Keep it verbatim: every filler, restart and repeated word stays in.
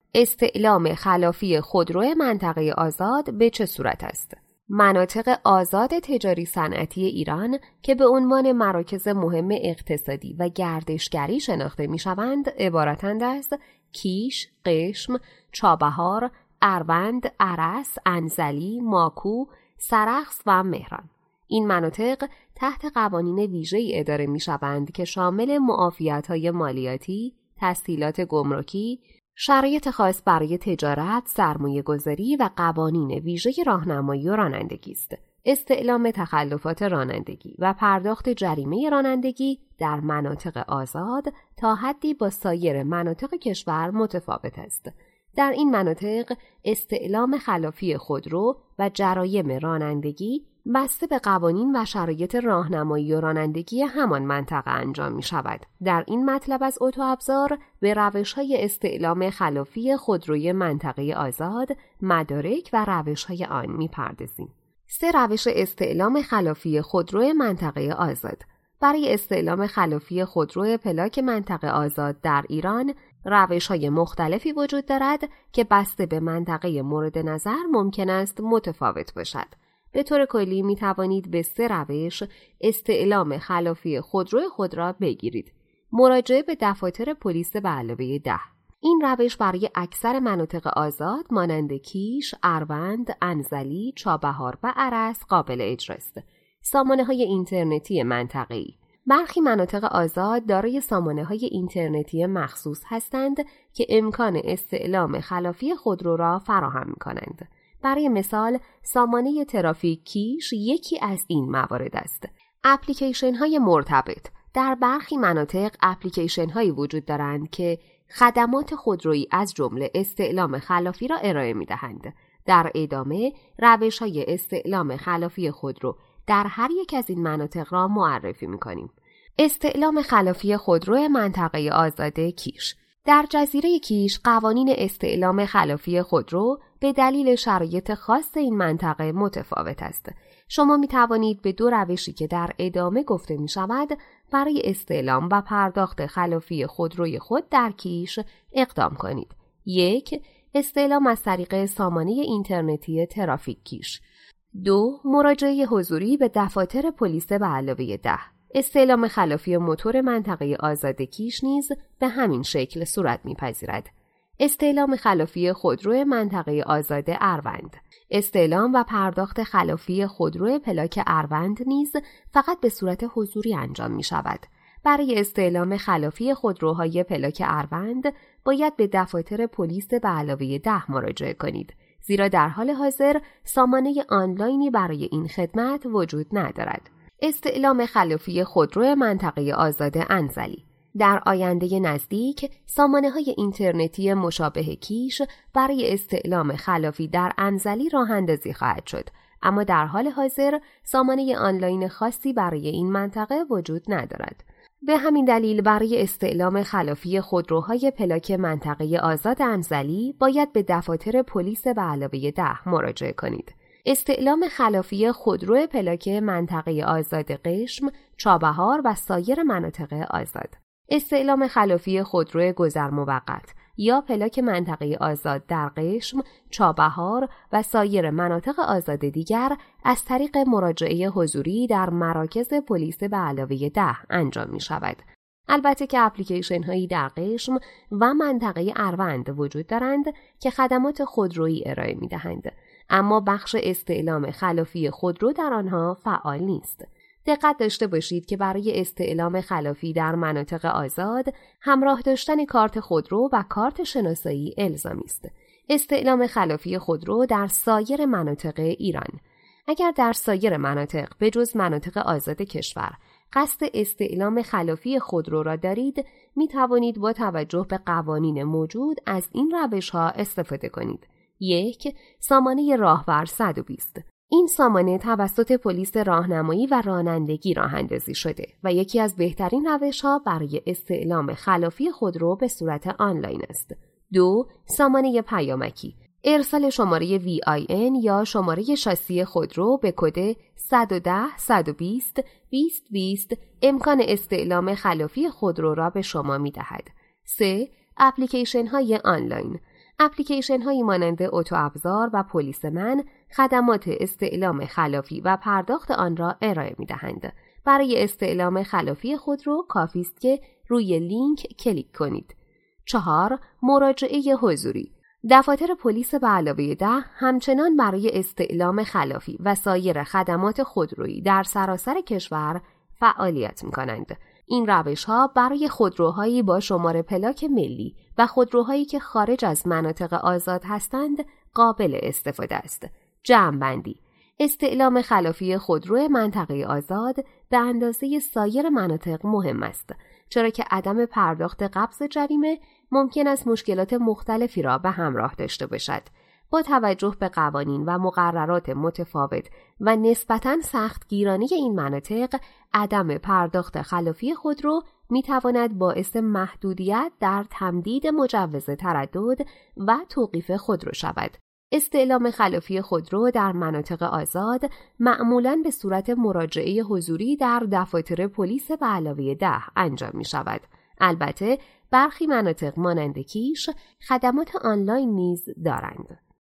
استعلام خلافی خودرو منطقه آزاد به چه صورت است؟ مناطق آزاد تجاری صنعتی ایران که به عنوان مراکز مهم اقتصادی و گردشگری شناخته می‌شوند عبارتند از کیش، قشم، چابهار، اروند، ارس، انزلی، ماکو، سرخس و مهران. این مناطق تحت قوانین ویژه‌ای اداره می‌شوند که شامل معافیت‌های مالیاتی، تسهیلات گمرکی، شرایط خاص برای تجارت، سرمایه‌گذاری و قوانین ویژه راهنمایی و رانندگی است. استعلام تخلفات رانندگی و پرداخت جریمه رانندگی در مناطق آزاد تا حدی با سایر مناطق کشور متفاوت است. در این مناطق استعلام خلافی خودرو و جرایم رانندگی بسته به قوانین و شرایط راهنمایی و رانندگی همان منطقه انجام می شود. در این مطلب از اتوابزار به روش‌های استعلام خلافی خودروی منطقه آزاد، مدارک و روش‌های آن می پردازیم. سه روش استعلام خلافی خودرو منطقه آزاد. برای استعلام خلافی خودرو پلاک منطقه آزاد در ایران روش‌های مختلفی وجود دارد که بسته به منطقه مورد نظر ممکن است متفاوت باشد. به طور کلی می توانید به سه روش استعلام خلافی خودرو خود را بگیرید. مراجعه به دفاتر پلیس به علاوه ده. این روش برای اکثر مناطق آزاد مانند کیش، اروند، انزلی، چابهار و ارس قابل اجراست. سامانه‌های اینترنتی منطقه‌ای. برخی مناطق آزاد دارای سامانه‌های اینترنتی مخصوص هستند که امکان استعلام خلافی خودرو را فراهم می‌کنند. برای مثال سامانه ترافیک کیش یکی از این موارد است. اپلیکیشن های مرتبط. در برخی مناطق اپلیکیشن هایی وجود دارند که خدمات خودرویی از جمله استعلام خلافی را ارائه می دهند. در ادامه روش های استعلام خلافی خودرو در هر یک از این مناطق را معرفی می کنیم. استعلام خلافی خودرو منطقه آزاد کیش. در جزیره کیش قوانین استعلام خلافی خودرو به دلیل شرایط خاص این منطقه متفاوت است. شما می توانید به دو روشی که در ادامه گفته می شود برای استعلام و پرداخت خلافی خودروی خود در کیش اقدام کنید. یک، استعلام از طریق سامانه اینترنتی ترافیک کیش. دو، مراجعه حضوری به دفاتر پلیس به علاوه ده. استعلام خلافی موتور منطقه آزاد کیش نیز به همین شکل صورت می‌پذیرد. استعلام خلافی خودرو منطقه آزاد اروند. استعلام و پرداخت خلافی خودرو پلاک اروند نیز فقط به صورت حضوری انجام می‌شود. برای استعلام خلافی خودروهای پلاک اروند باید به دفاتر پلیس به علاوه ده مراجعه کنید، زیرا در حال حاضر سامانه آنلاینی برای این خدمت وجود ندارد. استعلام خلافی خودرو منطقه آزاد انزلی. در آینده نزدیک سامانه‌های اینترنتی مشابه کیش برای استعلام خلافی در انزلی راه اندازی خواهد شد، اما در حال حاضر سامانه آنلاین خاصی برای این منطقه وجود ندارد. به همین دلیل برای استعلام خلافی خودروهای پلاک منطقه آزاد انزلی باید به دفاتر پلیس به علاوه ده مراجعه کنید. استعلام خلافی خودرو پلاک منطقه آزاد قشم، چابهار و سایر مناطق آزاد. استعلام خلافی خودرو گذر موقت یا پلاک منطقه آزاد در قشم، چابهار و سایر مناطق آزاد دیگر از طریق مراجعه حضوری در مراکز پلیس به علاوه ده انجام می شود. البته که اپلیکیشن هایی در قشم و منطقه اروند وجود دارند که خدمات خودرویی ارائه می دهند، اما بخش استعلام خلافی خودرو در آنها فعال نیست. دقت داشته باشید که برای استعلام خلافی در مناطق آزاد همراه داشتن کارت خودرو و کارت شناسایی الزامی است. استعلام خلافی خودرو در سایر مناطق ایران. اگر در سایر مناطق به جز مناطق آزاد کشور قصد استعلام خلافی خودرو را دارید، می توانید با توجه به قوانین موجود از این روش ها استفاده کنید. یک، سامانه راهور صد و بیست. این سامانه توسط پلیس راهنمایی و رانندگی راه اندازی شده و یکی از بهترین روش‌ها برای استعلام خلافی خودرو به صورت آنلاین است. دو، سامانه پیامکی. ارسال شماره وی آی ان یا شماره شاسی خودرو به کد صد و ده صد و بیست بیست بیست امکان استعلام خلافی خودرو را به شما می دهد. سه، اپلیکیشن های آنلاین. اپلیکیشن هایی مانند اتو ابزار و پلیس من خدمات استعلام خلافی و پرداخت آن را ارائه می دهند. برای استعلام خلافی خودرو کافی است که روی لینک کلیک کنید. چهار. مراجعه حضوری. دفاتر پلیس به علاوه ده همچنان برای استعلام خلافی و سایر خدمات خودرویی در سراسر کشور فعالیت می کنند. این روش ها برای خودروهایی با شماره پلاک ملی و خودروهایی که خارج از مناطق آزاد هستند قابل استفاده است. جمع‌بندی: استعلام خلافی خودرو منطقه آزاد به اندازه سایر مناطق مهم است، چرا که عدم پرداخت قبض جریمه ممکن است مشکلات مختلفی را به همراه داشته باشد. با توجه به قوانین و مقررات متفاوت و نسبتاً سختگیرانه این مناطق، عدم پرداخت خلافی خودرو می تواند باعث محدودیت در تمدید مجوز تردد و توقیف خودرو شود. استعلام خلافی خودرو در مناطق آزاد معمولاً به صورت مراجعه حضوری در دفاتر پلیس به علاوه ده انجام می شود. البته برخی مناطق مانند کیش خدمات آنلاین نیز دارند.